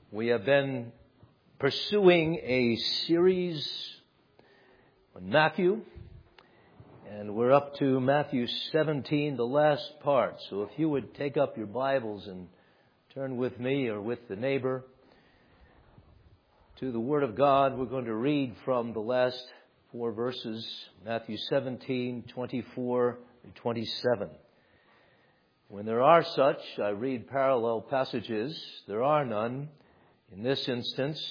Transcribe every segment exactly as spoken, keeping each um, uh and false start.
We have been pursuing a series on Matthew, and we're up to Matthew seventeen, the last part. So if you would take up your Bibles and turn with me or with the neighbor to the Word of God, we're going to read from the last four verses, Matthew seventeen, twenty-four and twenty-seven. When there are such, I read parallel passages. There are none in this instance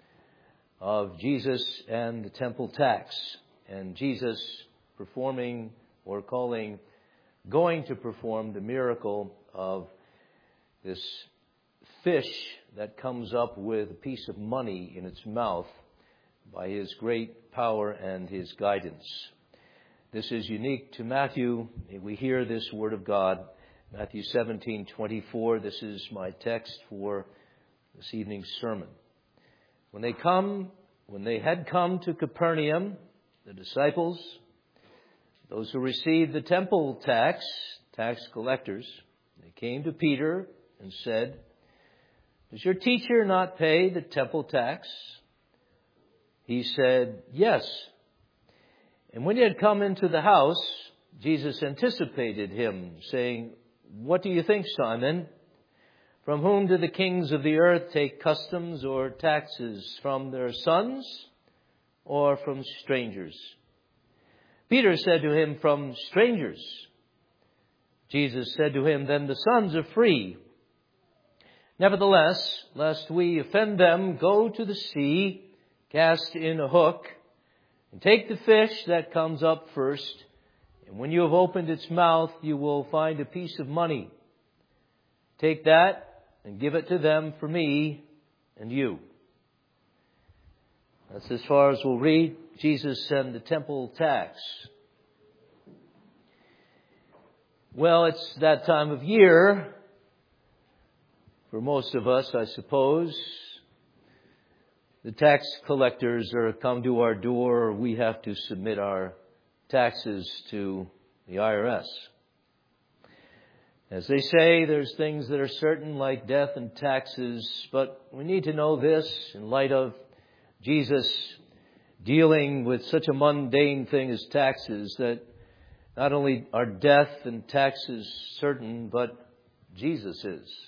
of Jesus and the temple tax, and Jesus performing or calling, going to perform the miracle of this fish that comes up with a piece of money in its mouth by his great power and his guidance. This is unique to Matthew. We hear this word of God, Matthew seventeen, twenty-four. This is my text for this evening's sermon. When they come, when they had come to Capernaum, the disciples, those who received the temple tax, tax collectors, they came to Peter and said, "Does your teacher not pay the temple tax?" He said, "Yes." And when he had come into the house, Jesus anticipated him, saying, "What do you think, Simon? From whom do the kings of the earth take customs or taxes? From their sons or from strangers?" Peter said to him, "From strangers." Jesus said to him, "Then the sons are free. Nevertheless, lest we offend them, go to the sea, cast in a hook, and take the fish that comes up first. And when you have opened its mouth, you will find a piece of money. Take that and give it to them for me and you." That's as far as we'll read. Jesus and the temple tax. Well, it's that time of year for most of us, I suppose. The tax collectors are come to our door. We have to submit our taxes to the I R S. As they say, there's things that are certain like death and taxes, but we need to know this in light of Jesus dealing with such a mundane thing as taxes, that not only are death and taxes certain, but Jesus is.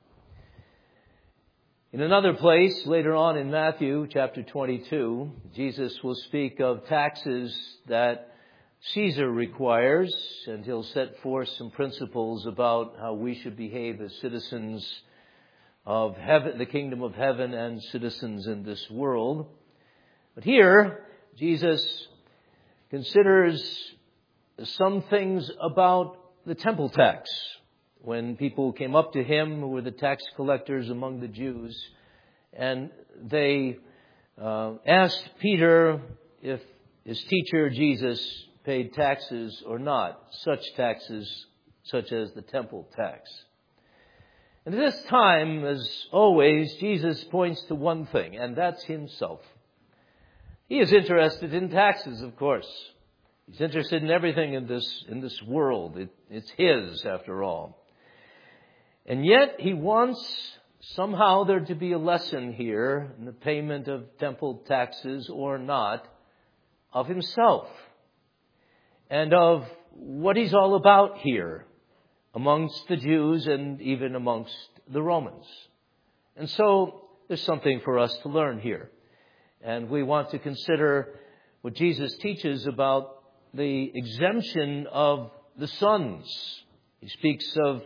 In another place, later on in Matthew chapter twenty-two, Jesus will speak of taxes that Caesar requires, and he'll set forth some principles about how we should behave as citizens of heaven, the kingdom of heaven, and citizens in this world. But here, Jesus considers some things about the temple tax. When people came up to him, who were the tax collectors among the Jews, and they uh, asked Peter if his teacher Jesus paid taxes or not, such taxes such as the temple tax. And at this time, as always, Jesus points to one thing, and that's himself. He is interested in taxes, of course. He's interested in everything in this in this world. It, it's his, after all. And yet, he wants somehow there to be a lesson here in the payment of temple taxes or not, of himself, and of what he's all about here amongst the Jews and even amongst the Romans. And so there's something for us to learn here. And we want to consider what Jesus teaches about the exemption of the sons. He speaks of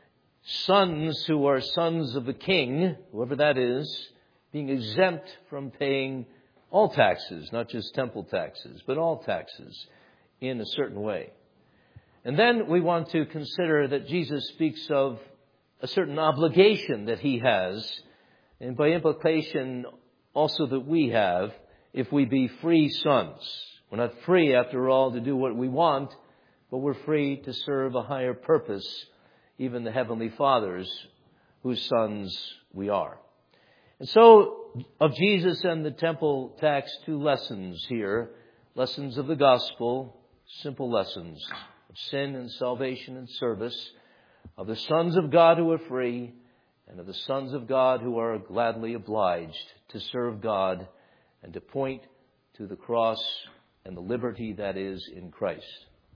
sons who are sons of the king, whoever that is, being exempt from paying all taxes, not just temple taxes, but all taxes in a certain way. And then we want to consider that Jesus speaks of a certain obligation that he has, and by implication also that we have, if we be free sons. We're not free, after all, to do what we want, but we're free to serve a higher purpose, even the Heavenly Father's, whose sons we are. And so, of Jesus and the temple tax, two lessons here. Lessons of the gospel, simple lessons of sin and salvation and service, of the sons of God who are free, and of the sons of God who are gladly obliged to serve God and to point to the cross and the liberty that is in Christ.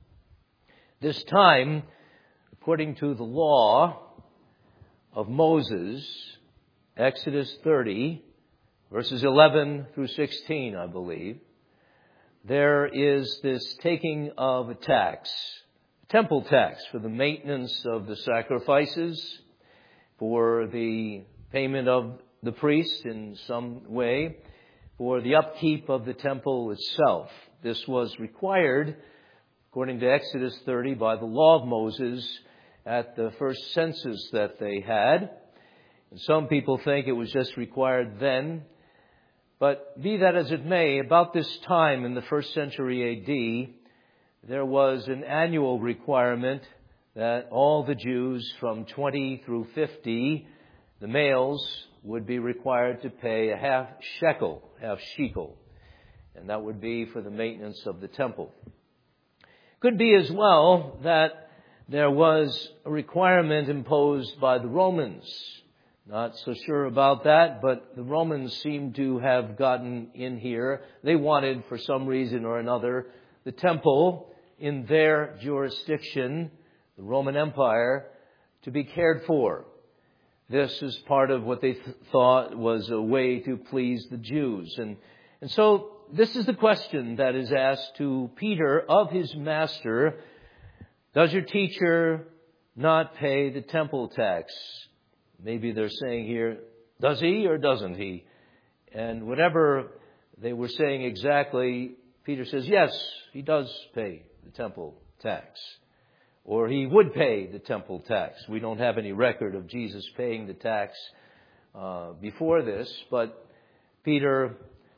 This time, according to the law of Moses, Exodus thirty, verses eleven through sixteen, I believe, there is this taking of a tax, a temple tax, for the maintenance of the sacrifices, for the payment of the priest in some way, for the upkeep of the temple itself. This was required, according to Exodus thirty, by the law of Moses at the first census that they had. And some people think it was just required then. But be that as it may, about this time in the first century A D, there was an annual requirement that all the Jews from twenty through fifty, the males, would be required to pay a half shekel, half shekel. And that would be for the maintenance of the temple. Could be as well that there was a requirement imposed by the Romans. Not so sure about that, but the Romans seem to have gotten in here. They wanted, for some reason or another, the temple in their jurisdiction, the Roman Empire, to be cared for. This is part of what they th- thought was a way to please the Jews. And, and so this is the question that is asked to Peter of his master. Does your teacher not pay the temple tax? Maybe they're saying here, does he or doesn't he? And whatever they were saying exactly, Peter says, yes, he does pay the temple tax. Or he would pay the temple tax. We don't have any record of Jesus paying the tax uh, before this, but Peter,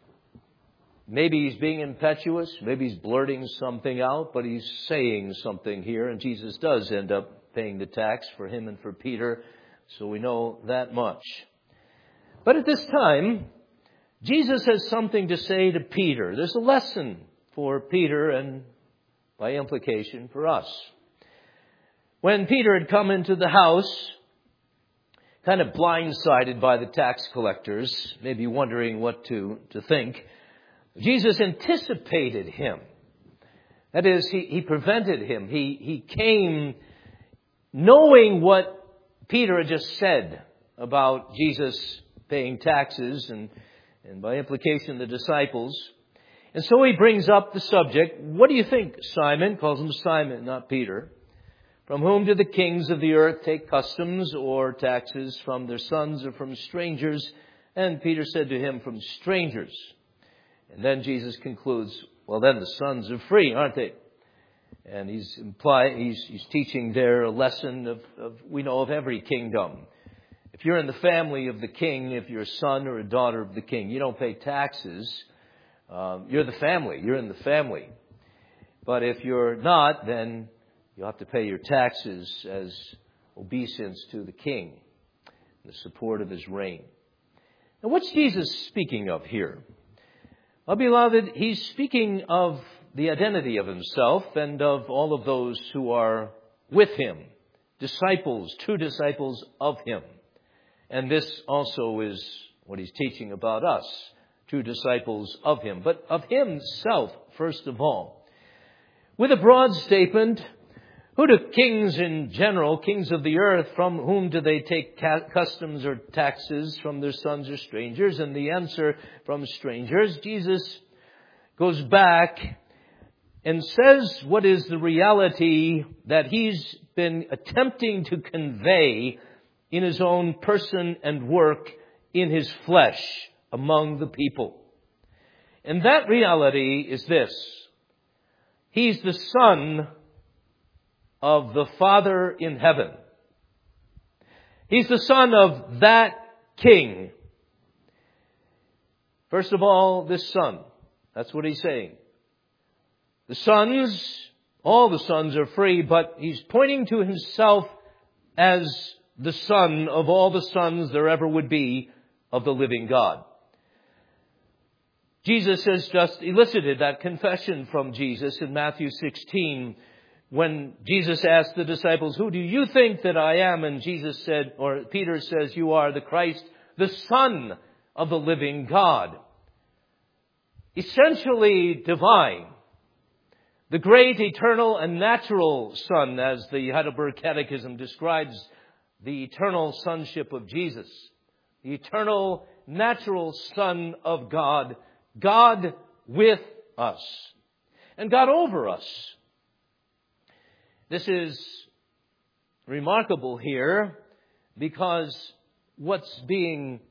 maybe he's being impetuous, maybe he's blurting something out, but he's saying something here, and Jesus does end up paying the tax for him and for Peter, so we know that much. But at this time, Jesus has something to say to Peter. There's a lesson for Peter and, by implication, for us. When Peter had come into the house, kind of blindsided by the tax collectors, maybe wondering what to, to think, Jesus anticipated him. That is, he, he prevented him. He, he came knowing what Peter had just said about Jesus paying taxes and, and by implication the disciples. And so he brings up the subject. What do you think, Simon? Calls him Simon, not Peter. From whom do the kings of the earth take customs or taxes? From their sons or from strangers? And Peter said to him, from strangers. And then Jesus concludes, well, then the sons are free, aren't they? And he's imply, he's, he's teaching there a lesson of, of, we know, of every kingdom. If you're in the family of the king, if you're a son or a daughter of the king, you don't pay taxes. Um, you're the family. You're in the family. But if you're not, then you have to pay your taxes as obeisance to the king, the support of his reign. Now, what's Jesus speaking of here? Well, beloved, he's speaking of the identity of himself and of all of those who are with him, disciples, true disciples of him. And this also is what he's teaching about us, true disciples of him, but of himself, first of all. With a broad statement, who do kings in general, kings of the earth, from whom do they take customs or taxes? From their sons or strangers? And the answer, from strangers. Jesus goes back and says what is the reality that he's been attempting to convey in his own person and work in his flesh among the people. And that reality is this. He's the Son of the Father in heaven. He's the son of that king. First of all, this son. That's what he's saying. The sons, all the sons are free, but he's pointing to himself as the son of all the sons there ever would be of the living God. Jesus has just elicited that confession from Jesus in Matthew sixteen. when Jesus asked the disciples, "Who do you think that I am?" And Jesus said, or Peter says, "You are the Christ, the Son of the living God." Essentially divine. The great, eternal, and natural Son, as the Heidelberg Catechism describes the eternal sonship of Jesus. The eternal, natural Son of God. God with us. And God over us. This is remarkable here because what's being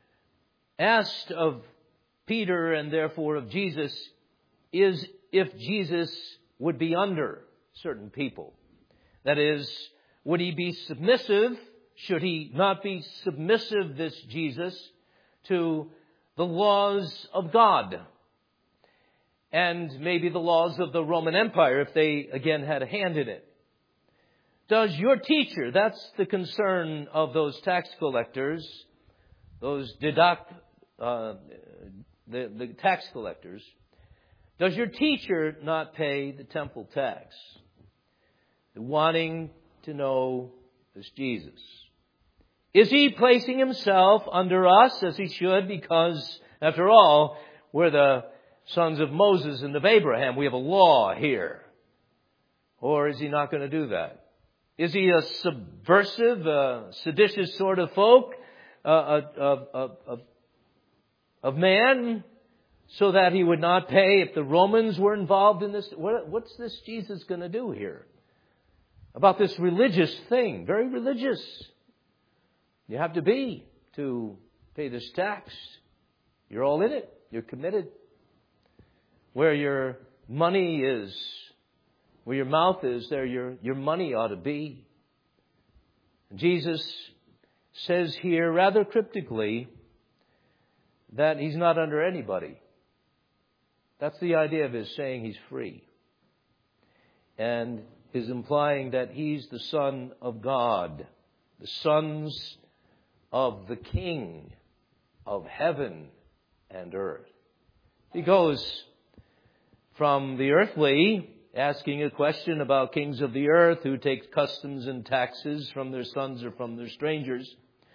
asked of Peter and therefore of Jesus is if Jesus would be under certain people. That is, would he be submissive? Should he not be submissive, this Jesus, to the laws of God? And maybe the laws of the Roman Empire, if they again had a hand in it. Does your teacher, that's the concern of those tax collectors, those deduct, uh, the, the tax collectors, does your teacher not pay the temple tax? Wanting to know this Jesus. Is he placing himself under us as he should? Because, after all, we're the sons of Moses and of Abraham. We have a law here. Or is he not going to do that? Is he a subversive, uh, seditious sort of folk, uh, of, of, of, of man, so that he would not pay if the Romans were involved in this? What, what's this Jesus going to do here? About this religious thing, very religious. You have to be to pay this tax. You're all in it. You're committed. Where your money is, where your mouth is, there your, your money ought to be. Jesus says here rather cryptically that he's not under anybody. That's the idea of his saying he's free. And is implying that he's the Son of God, the sons of the King of heaven and earth. He goes from the earthly, asking a question about kings of the earth who take customs and taxes from their sons or from their strangers.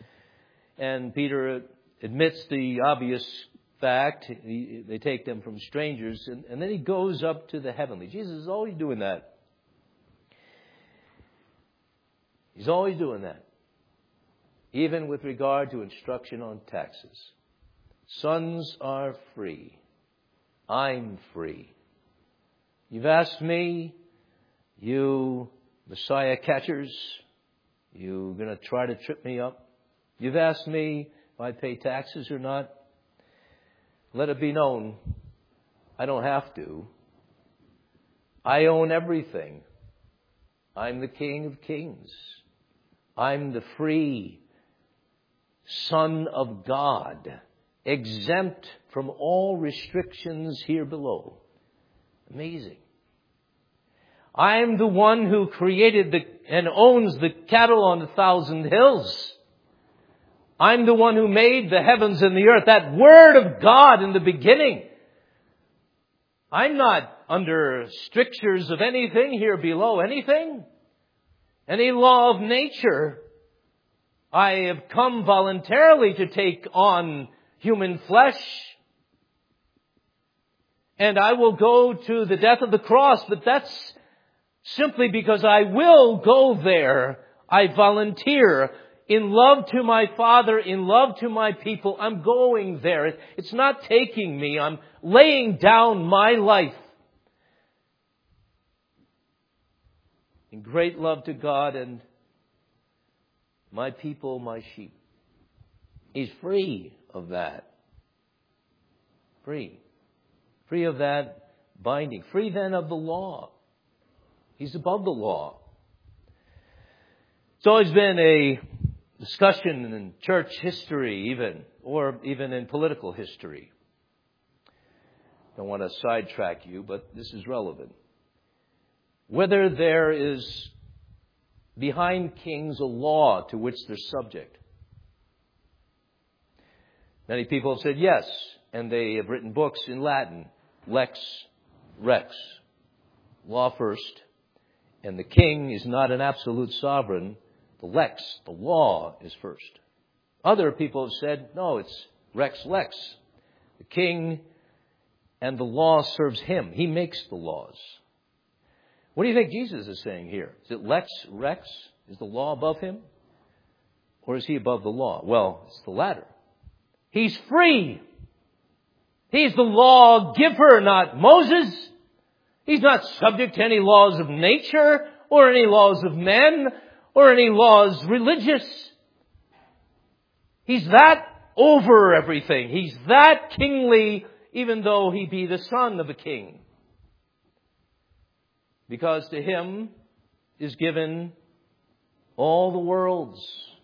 And Peter admits the obvious fact. He, they take them from strangers. And, and then he goes up to the heavenly. Jesus is always doing that. He's always doing that. Even with regard to instruction on taxes. Sons are free. I'm free. You've asked me, you Messiah catchers, you going to try to trip me up? You've asked me if I pay taxes or not. Let it be known, I don't have to. I own everything. I'm the King of Kings. I'm the free Son of God, exempt from all restrictions here below. Amazing. I'm the one who created the and owns the cattle on a thousand hills. I'm the one who made the heavens and the earth. That Word of God in the beginning. I'm not under strictures of anything here below. Anything. Any law of nature. I have come voluntarily to take on human flesh. And I will go to the death of the cross, but that's simply because I will go there. I volunteer in love to my Father, in love to my people. I'm going there. It's not taking me. I'm laying down my life in great love to God and my people, my sheep. He's free of that. Free. Free of that binding. Free then of the law. He's above the law. It's always been a discussion in church history even, or even in political history. Don't want to sidetrack you, but this is relevant. Whether there is behind kings a law to which they're subject. Many people have said yes, and they have written books in Latin. Lex, Rex, law first, And the king is not an absolute sovereign. The lex, the law, is first. Other people have said, no, it's rex lex. The king and the law serves him. He makes the laws. What do you think Jesus is saying here? Is it lex rex? Is the law above him? Or is he above the law? Well, it's the latter. He's free. He's the lawgiver, not Moses. He's not subject to any laws of nature or any laws of men or any laws religious. He's that over everything. He's that kingly, even though he be the son of a king. Because to him is given all the worlds.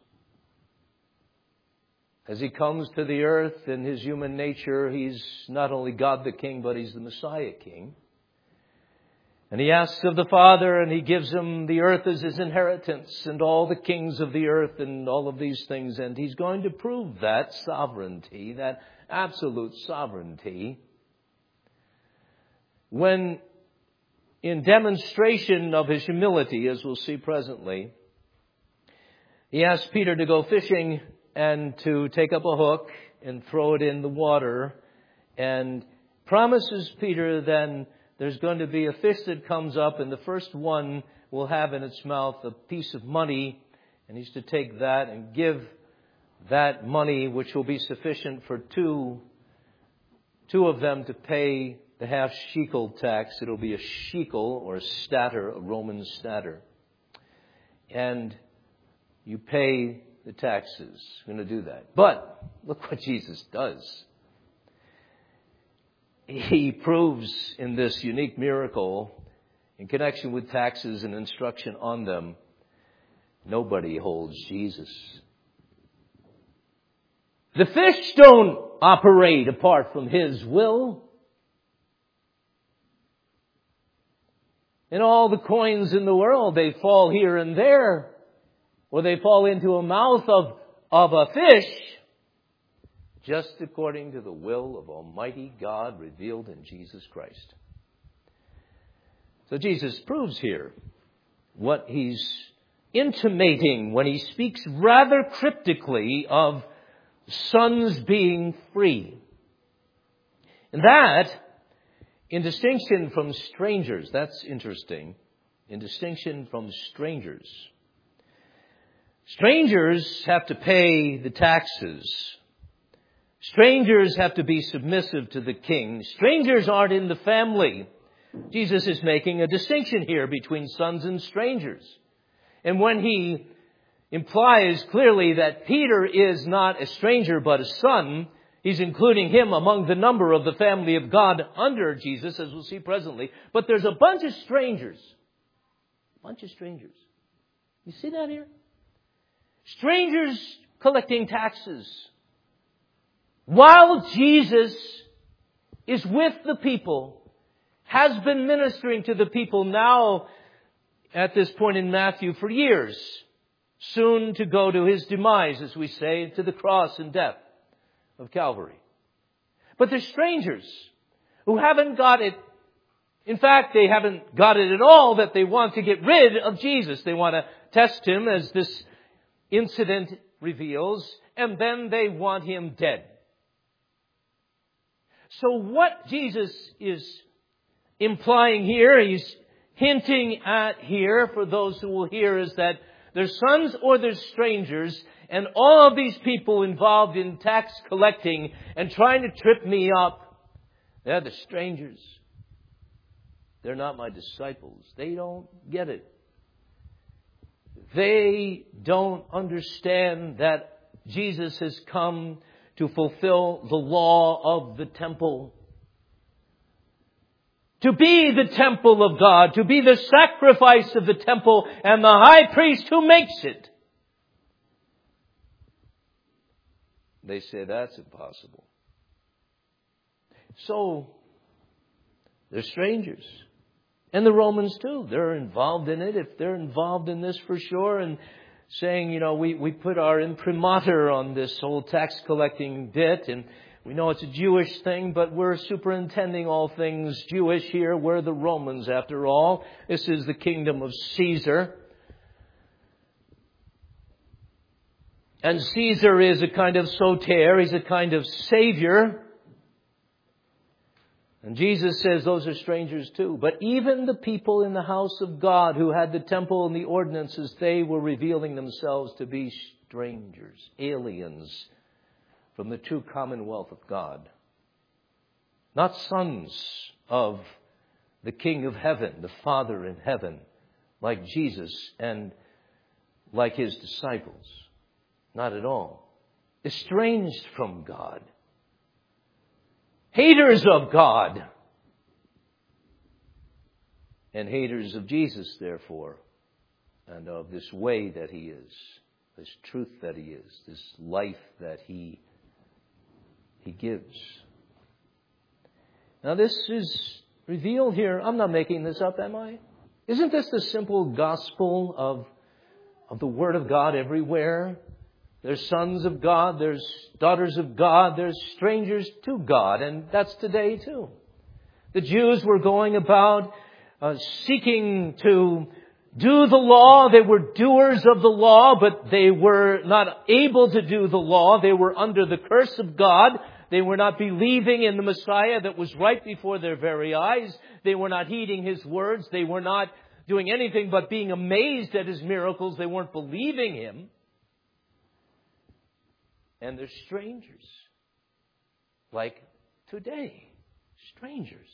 As he comes to the earth in his human nature, he's not only God the King, but he's the Messiah King. And he asks of the Father, and he gives him the earth as his inheritance, and all the kings of the earth, and all of these things. And he's going to prove that sovereignty, that absolute sovereignty, when in demonstration of his humility, as we'll see presently, he asks Peter to go fishing and to take up a hook and throw it in the water, and promises Peter then there's going to be a fish that comes up, and the first one will have in its mouth a piece of money, and he's to take that and give that money, which will be sufficient for two, two of them to pay the half shekel tax. It'll be a shekel or a stater, a Roman stater. And you pay the taxes. We're going to do that. But look what Jesus does. He proves in this unique miracle, in connection with taxes and instruction on them, nobody holds Jesus. The fish don't operate apart from his will. And all the coins in the world, they fall here and there, or they fall into a mouth of, of a fish, just according to the will of Almighty God revealed in Jesus Christ. So Jesus proves here what he's intimating when he speaks rather cryptically of sons being free. And that, in distinction from strangers, that's interesting, in distinction from strangers. Strangers have to pay the taxes. Strangers have to be submissive to the king. Strangers aren't in the family. Jesus is making a distinction here between sons and strangers. And when he implies clearly that Peter is not a stranger but a son, he's including him among the number of the family of God under Jesus, as we'll see presently. But there's a bunch of strangers. A bunch of strangers. You see that here? Strangers collecting taxes. While Jesus is with the people, has been ministering to the people now at this point in Matthew for years, soon to go to his demise, as we say, to the cross and death of Calvary. But they're strangers who haven't got it. In fact, they haven't got it at all that they want to get rid of Jesus. They want to test him, as this incident reveals, and then they want him dead. So what Jesus is implying here, he's hinting at here for those who will hear, is that there's sons or there's strangers, and all of these people involved in tax collecting and trying to trip me up, they're the strangers. They're not my disciples. They don't get it. They don't understand that Jesus has come to fulfill the law of the temple. To be the temple of God, to be the sacrifice of the temple and the high priest who makes it. They say that's impossible. So, they're strangers. And the Romans too, they're involved in it. If they're involved in this for sure, and saying, you know, we, we put our imprimatur on this whole tax collecting bit, and We know it's a Jewish thing, but we're superintending all things Jewish here. We're the Romans, after all. This is the kingdom of Caesar. And Caesar is a kind of soter. He's a kind of savior. And Jesus says those are strangers too. But even the people in the house of God who had the temple and the ordinances, they were revealing themselves to be strangers, aliens from the true commonwealth of God. Not sons of the King of heaven, the Father in heaven, like Jesus and like his disciples. Not at all. Estranged from God. Haters of God. And haters of Jesus, therefore, and of this way that he is, this truth that he is, this life that he, he gives. Now this is revealed here. I'm not making this up, am I? Isn't this the simple gospel of, of the Word of God everywhere? There's sons of God, there's daughters of God, there's strangers to God, and that's today too. The Jews were going about uh, seeking to do the law. They were doers of the law, but they were not able to do the law. They were under the curse of God. They were not believing in the Messiah that was right before their very eyes. They were not heeding his words. They were not doing anything but being amazed at his miracles. They weren't believing him. And they're strangers. Like today. Strangers.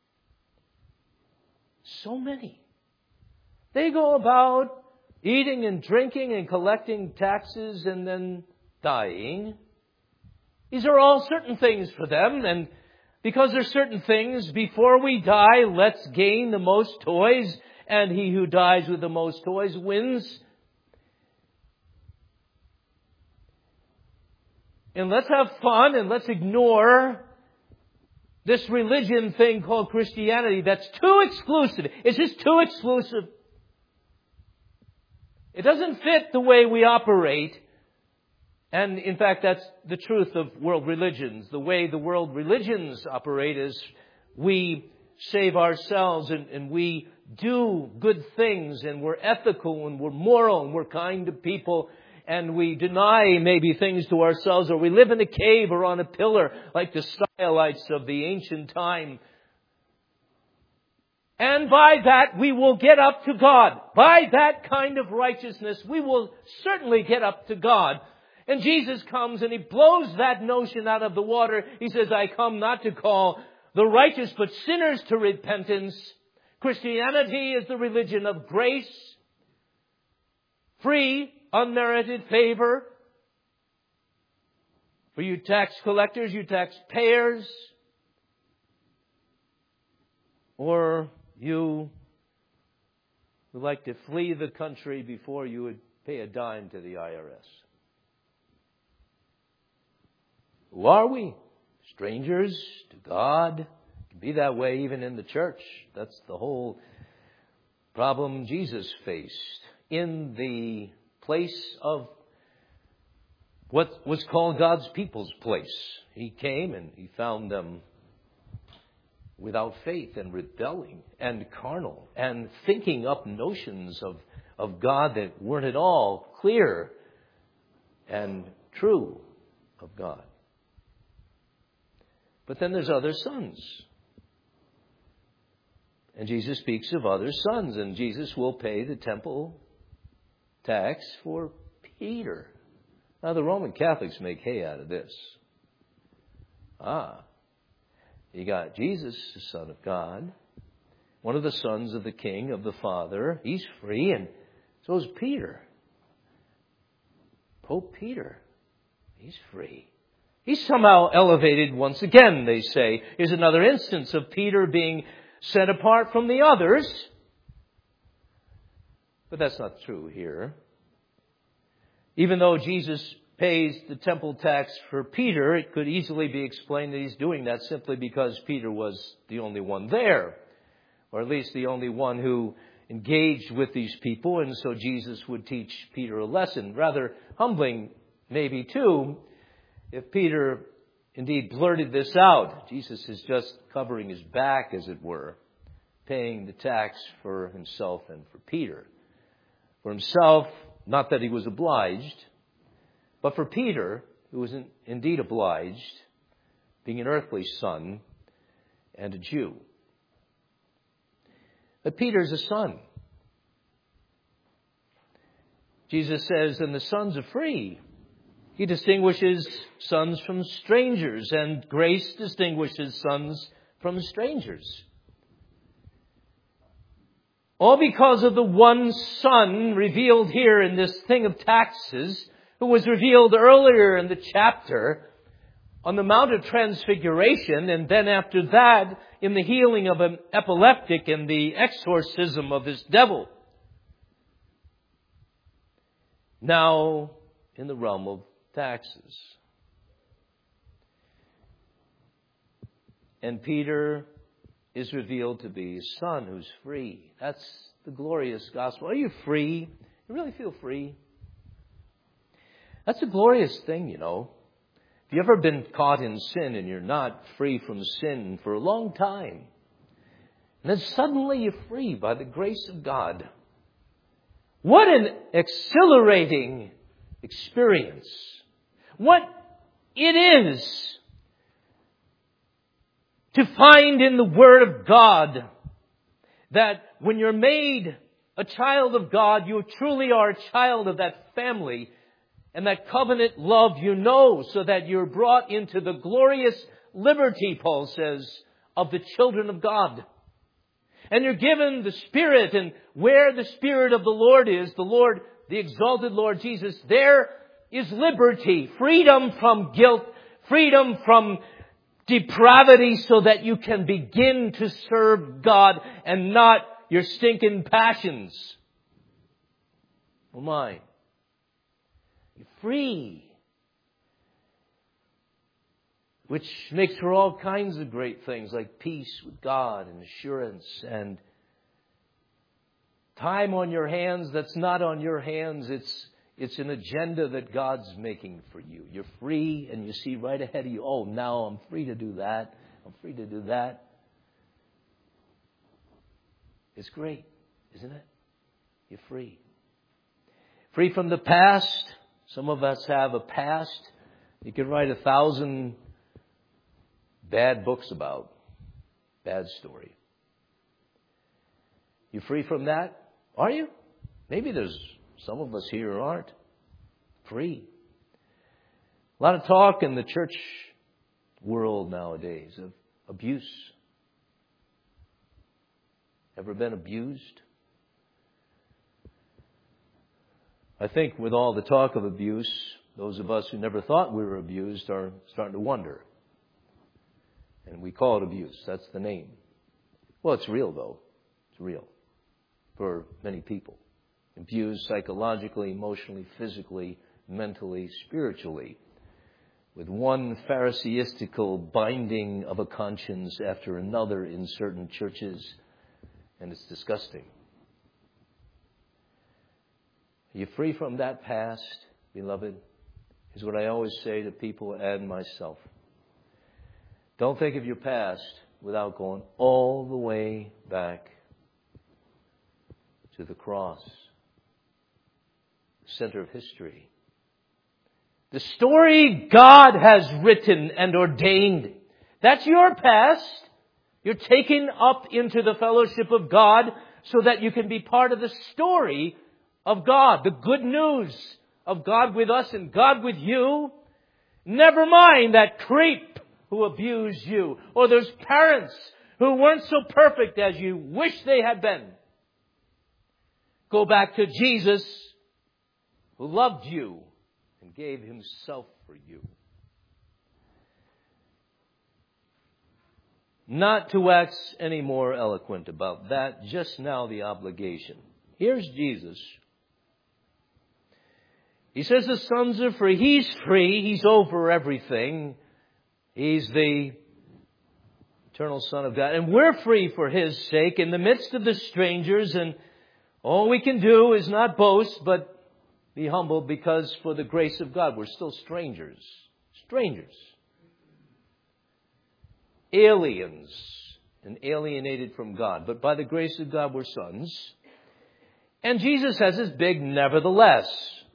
So many. They go about eating and drinking and collecting taxes and then dying. These are all certain things for them. And because they're certain things, before we die, let's gain the most toys. And he who dies with the most toys wins. And let's have fun and let's ignore this religion thing called Christianity that's too exclusive. It's just too exclusive. It doesn't fit the way we operate. And in fact, that's the truth of world religions. The way the world religions operate is we save ourselves and, and we do good things and we're ethical and we're moral and we're kind to people. And we deny maybe things to ourselves, or we live in a cave or on a pillar like the Stylites of the ancient time. And by that we will get up to God. By that kind of righteousness we will certainly get up to God. And Jesus comes and he blows that notion out of the water. He says, I come not to call the righteous but sinners to repentance. Christianity is the religion of grace. Free, unmerited favor. For you tax collectors, you taxpayers, or you who like to flee the country before you would pay a dime to the I R S. Who are we? Strangers to God. It can be that way even in the church. That's the whole problem Jesus faced. In the place of what was called God's people's place. He came and he found them without faith and rebelling and carnal and thinking up notions of, of God that weren't at all clear and true of God. But then there's other sons. And Jesus speaks of other sons, and Jesus will pay the temple tax for Peter. Now, the Roman Catholics make hay out of this. Ah, you got Jesus, the Son of God, one of the sons of the King, of the Father. He's free, and so is Peter. Pope Peter, he's free. He's somehow elevated once again, they say. Here's another instance of Peter being set apart from the others. But that's not true here. Even though Jesus pays the temple tax for Peter, it could easily be explained that he's doing that simply because Peter was the only one there. Or at least the only one who engaged with these people. And so Jesus would teach Peter a lesson. Rather humbling, maybe too, if Peter indeed blurted this out. Jesus is just covering his back, as it were, paying the tax for himself and for Peter. For himself, not that he was obliged, but for Peter, who was indeed obliged, being an earthly son and a Jew. But Peter's a son. Jesus says, and the sons are free. He distinguishes sons from strangers, and grace distinguishes sons from strangers. All because of the one Son revealed here in this thing of taxes, who was revealed earlier in the chapter on the Mount of Transfiguration, and then after that in the healing of an epileptic and the exorcism of his devil. Now in the realm of taxes. And Peter is revealed to be his son who's free. That's the glorious gospel. Are you free? You really feel free? That's a glorious thing, you know. Have you ever been caught in sin and you're not free from sin for a long time? And then suddenly you're free by the grace of God. What an exhilarating experience. What it is to find in the Word of God that when you're made a child of God, you truly are a child of that family and that covenant love you know, so that you're brought into the glorious liberty, Paul says, of the children of God. And you're given the Spirit, and where the Spirit of the Lord is, the Lord, the exalted Lord Jesus, there is liberty, freedom from guilt, freedom from depravity, so that you can begin to serve God and not your stinking passions. Oh my. You're free. Which makes for all kinds of great things like peace with God and assurance and time on your hands that's not on your hands. It's it's an agenda that God's making for you. You're free and you see right ahead of you, oh, now I'm free to do that. I'm free to do that. It's great, isn't it? You're free. Free from the past. Some of us have a past you could write a thousand bad books about. Bad story. You free from that? Are you? Maybe there's some of us here who aren't. Free. A lot of talk in the church world nowadays of abuse. Ever been abused? I think with all the talk of abuse, those of us who never thought we were abused are starting to wonder. And we call it abuse. That's the name. Well, it's real, though. It's real for many people. Abused psychologically, emotionally, physically, mentally, spiritually, with one Pharisaistical binding of a conscience after another in certain churches. And it's disgusting. Are you free from that past, beloved? Is what I always say to people and myself. Don't think of your past without going all the way back to the cross, the center of history. The story God has written and ordained. That's your past. You're taken up into the fellowship of God so that you can be part of the story of God, the good news of God with us and God with you. Never mind that creep who abused you, or those parents who weren't so perfect as you wish they had been. Go back to Jesus, who loved you and gave himself for you. Not to wax any more eloquent about that, just now the obligation. Here's Jesus. He says the sons are free. He's free. He's over everything. He's the eternal Son of God. And we're free for His sake in the midst of the strangers. And all we can do is not boast, but be humble, because for the grace of God, we're still strangers. Strangers. aliens and alienated from God. But by the grace of God, we're sons. And Jesus has this big nevertheless.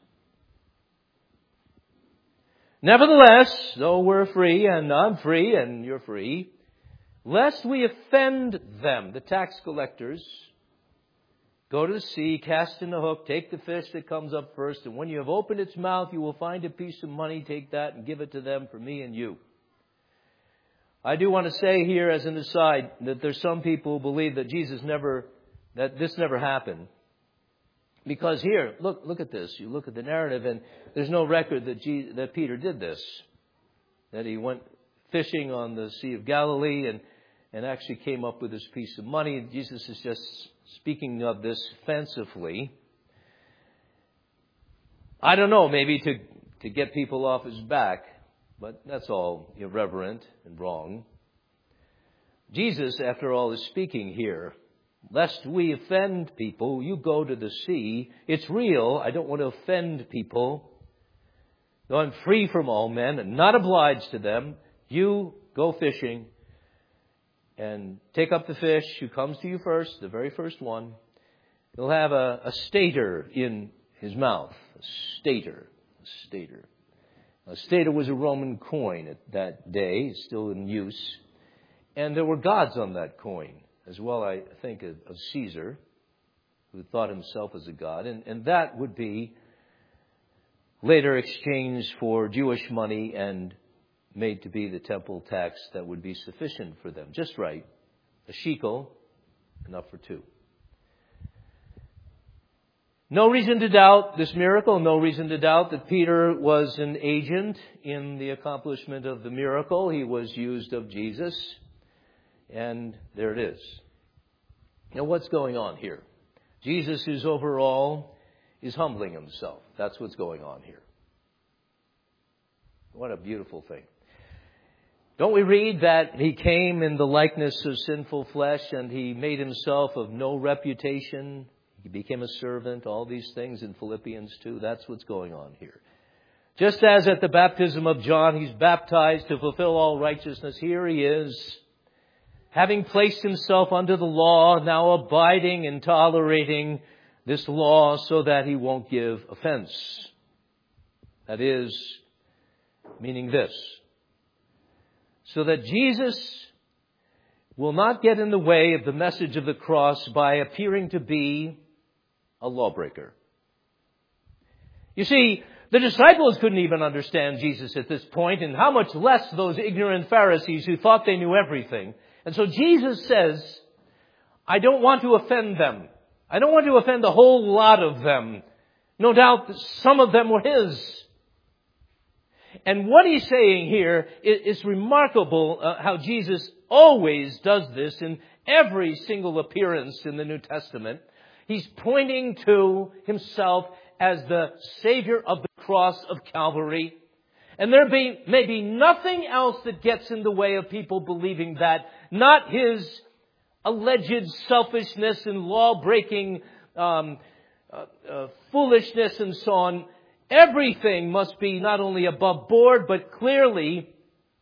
Nevertheless, though we're free and I'm free and you're free, lest we offend them, the tax collectors, go to the sea, cast in the hook, take the fish that comes up first, and when you have opened its mouth, you will find a piece of money. Take that and give it to them for me and you. I do want to say here as an aside that there's some people who believe that Jesus never, that this never happened. Because here, look, look at this. You look at the narrative, and there's no record that Jesus, that Peter did this, that he went fishing on the Sea of Galilee and, and actually came up with this piece of money. Jesus is just speaking of this fancifully. I don't know, maybe to, to get people off his back, but that's all irreverent and wrong. Jesus, after all, is speaking here. Lest we offend people, you go to the sea. It's real. I don't want to offend people. Though I'm free from all men and not obliged to them, you go fishing and take up the fish who comes to you first, the very first one. He'll have a, a stater in his mouth. A stater. A stater. A stater was a Roman coin at that day, still in use. And there were gods on that coin. As well, I think, of, of Caesar, who thought himself as a god. And, and that would be later exchanged for Jewish money and made to be the temple tax that would be sufficient for them. Just right. A shekel, enough for two. No reason to doubt this miracle. No reason to doubt that Peter was an agent in the accomplishment of the miracle. He was used of Jesus. And there it is. Now, what's going on here? Jesus is overall, is humbling himself. That's what's going on here. What a beautiful thing. Don't we read that he came in the likeness of sinful flesh and he made himself of no reputation? He became a servant, all these things in Philippians two. That's what's going on here. Just as at the baptism of John, he's baptized to fulfill all righteousness. Here he is, having placed himself under the law, now abiding and tolerating this law so that he won't give offense. That is, meaning this, so that Jesus will not get in the way of the message of the cross by appearing to be a lawbreaker. You see, the disciples couldn't even understand Jesus at this point, and how much less those ignorant Pharisees who thought they knew everything. And so Jesus says, I don't want to offend them. I don't want to offend the whole lot of them. No doubt that some of them were his. And what he's saying here is, is remarkable, uh, how Jesus always does this in every single appearance in the New Testament. He's pointing to himself as the Savior of the cross of Calvary. And there be, may be nothing else that gets in the way of people believing that. Not his alleged selfishness and law-breaking um, uh, uh, foolishness and so on. Everything must be not only above board, but clearly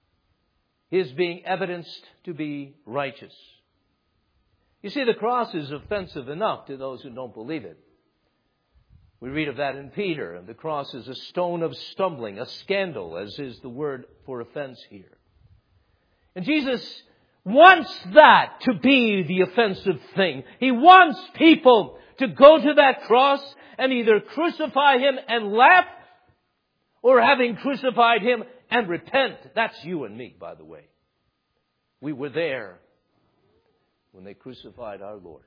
his being evidenced to be righteous. You see, the cross is offensive enough to those who don't believe it. We read of that in Peter. And the cross is a stone of stumbling, a scandal, as is the word for offense here. And Jesus wants that to be the offensive thing. He wants people to go to that cross and either crucify him and laugh, or having crucified him and repent. That's you and me, by the way. We were there when they crucified our Lord.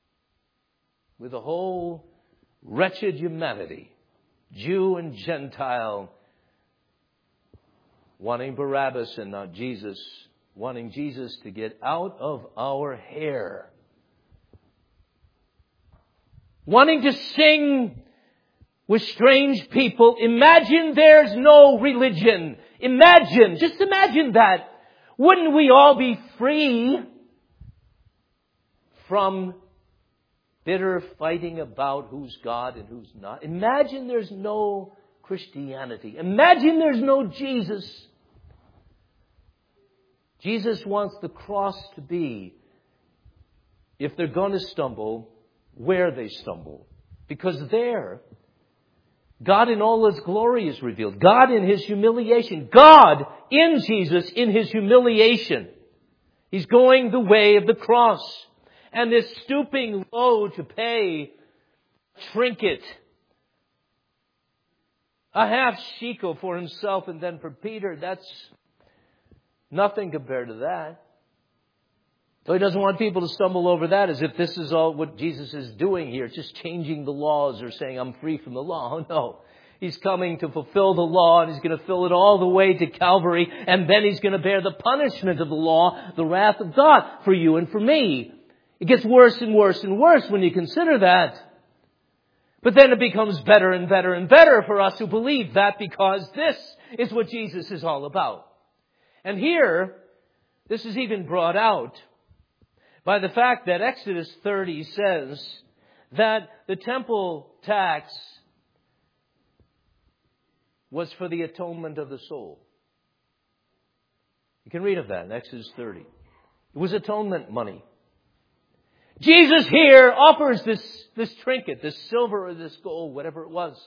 With the whole wretched humanity, Jew and Gentile, wanting Barabbas and not Jesus, wanting Jesus to get out of our hair, wanting to sing with strange people. Imagine there's no religion. Imagine, just imagine that. Wouldn't we all be free from bitter fighting about who's God and who's not? Imagine there's no Christianity. Imagine there's no Jesus. Jesus wants the cross to be, if they're going to stumble, where they stumble. Because there, God in all His glory is revealed. God in His humiliation. God in Jesus in His humiliation. He's going the way of the cross. And this stooping low to pay a trinket, a half shekel for himself and then for Peter, that's nothing compared to that. So He doesn't want people to stumble over that as if this is all what Jesus is doing here, just changing the laws or saying, I'm free from the law. Oh no. He's coming to fulfill the law, and He's going to fill it all the way to Calvary, and then He's going to bear the punishment of the law, the wrath of God for you and for me. It gets worse and worse and worse when you consider that. But then it becomes better and better and better for us who believe that, because this is what Jesus is all about. And here, this is even brought out by the fact that Exodus thirty says that the temple tax was for the atonement of the soul. You can read of that in Exodus thirty. It was atonement money. Jesus here offers this, this trinket, this silver or this gold, whatever it was.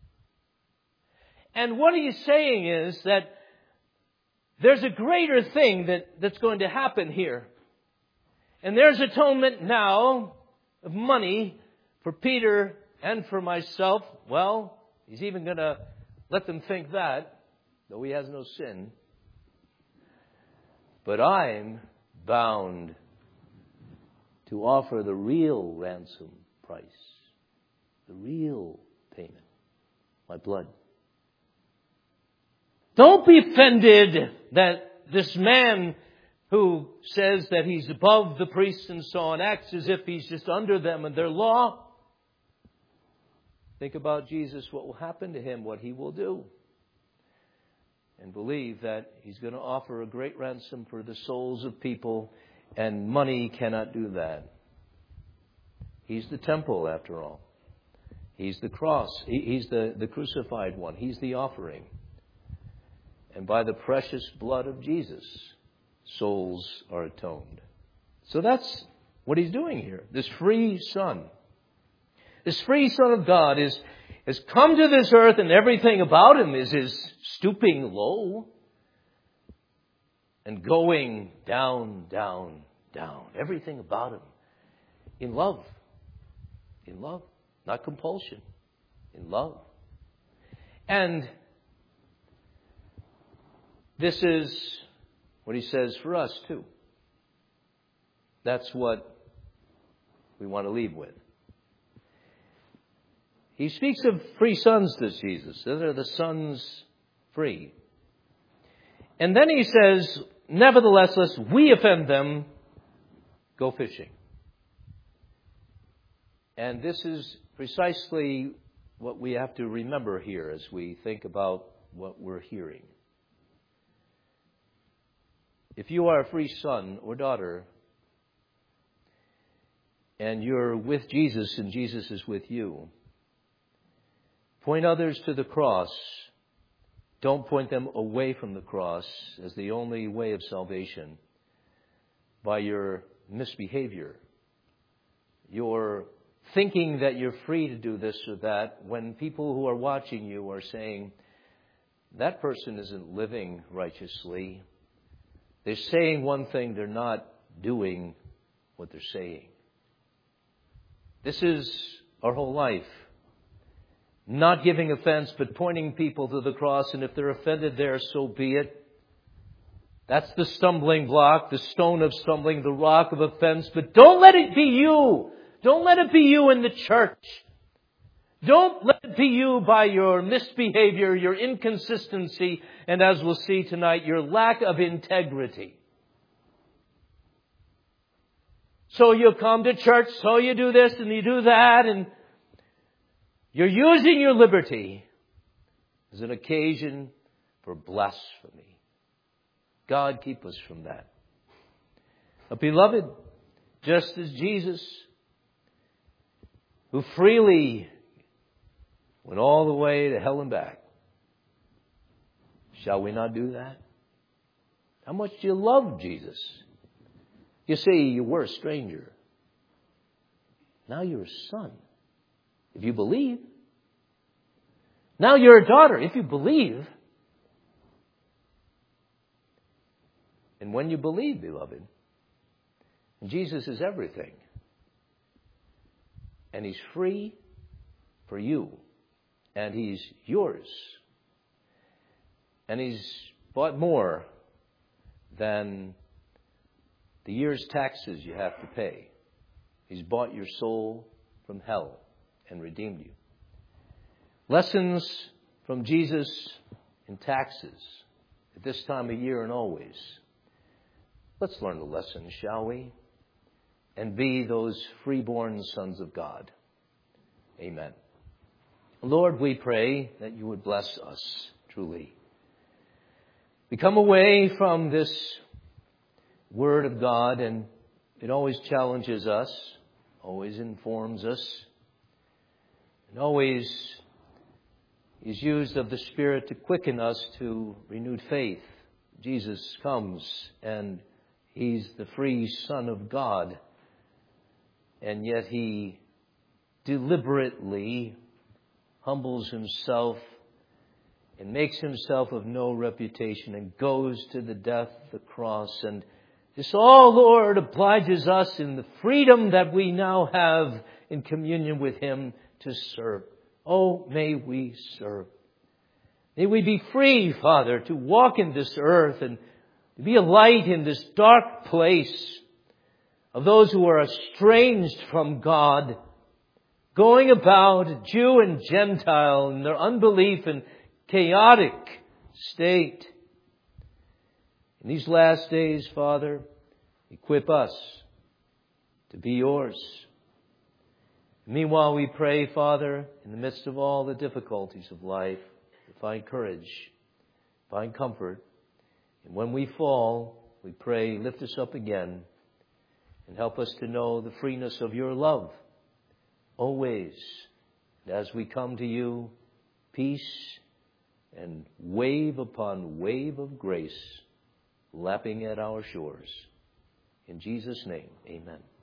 And what He's saying is that there's a greater thing that, that's going to happen here. And there's atonement now of money for Peter and for myself. Well, He's even going to let them think that, though He has no sin. But I'm bound to offer the real ransom price, the real payment, my blood. Don't be offended that this man who says that he's above the priests and so on acts as if he's just under them and their law. Think about Jesus, what will happen to him, what He will do. And believe that He's going to offer a great ransom for the souls of people, and money cannot do that. He's the temple, after all. He's the cross. He, he's the, the crucified one. He's the offering. And by the precious blood of Jesus, souls are atoned. So that's what He's doing here. This free Son. This free Son of God is, has come to this earth, and everything about Him is His stooping low and going down, down, down. Everything about Him in love. In love. Not compulsion. In love. And this is what He says for us too. That's what we want to leave with. He speaks of free sons, this Jesus. They're the sons free. And then He says, nevertheless, lest we offend them, go fishing. And this is precisely what we have to remember here as we think about what we're hearing. If you are a free son or daughter, and you're with Jesus and Jesus is with you, point others to the cross. Don't point them away from the cross as the only way of salvation by your misbehavior. Your thinking that you're free to do this or that when people who are watching you are saying, that person isn't living righteously. They're saying one thing, they're not doing what they're saying. This is our whole life. Not giving offense, but pointing people to the cross. And if they're offended there, so be it. That's the stumbling block, the stone of stumbling, the rock of offense. But don't let it be you. Don't let it be you in the church. Don't let it be you by your misbehavior, your inconsistency, and as we'll see tonight, your lack of integrity. So you come to church, so you do this and you do that, and you're using your liberty as an occasion for blasphemy. God keep us from that. But beloved, just as Jesus, who freely went all the way to hell and back, shall we not do that? How much do you love Jesus? You say you were a stranger. Now you're a son, if you believe. Now you're a daughter, if you believe. And when you believe, beloved, Jesus is everything. And He's free for you. And He's yours. And He's bought more than the year's taxes you have to pay. He's bought your soul from hell and redeemed you. Lessons from Jesus in taxes at this time of year and always. Let's learn the lessons, shall we? And be those freeborn sons of God. Amen. Lord, we pray that you would bless us truly. We come away from this Word of God, and it always challenges us, always informs us, and always is used of the Spirit to quicken us to renewed faith. Jesus comes, and He's the free Son of God, and yet He deliberately humbles Himself and makes Himself of no reputation and goes to the death, the cross. And this all, Lord, obliges us in the freedom that we now have in communion with Him to serve. Oh, may we serve. May we be free, Father, to walk in this earth and to be a light in this dark place of those who are estranged from God, going about, Jew and Gentile, in their unbelief and chaotic state. In these last days, Father, equip us to be yours. Meanwhile, we pray, Father, in the midst of all the difficulties of life, to find courage, find comfort. And when we fall, we pray, lift us up again and help us to know the freeness of your love always. And as we come to you, peace and wave upon wave of grace lapping at our shores. In Jesus' name, amen.